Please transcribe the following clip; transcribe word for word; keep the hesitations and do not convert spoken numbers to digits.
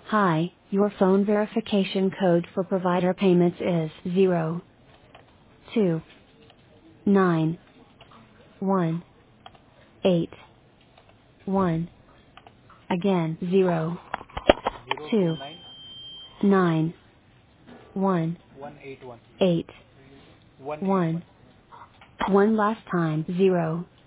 Hi, your phone verification code for provider payments is zero two nine one eight one. Again, zero zero two two nine nine one one eight one eight one eight one. one. One last time, zero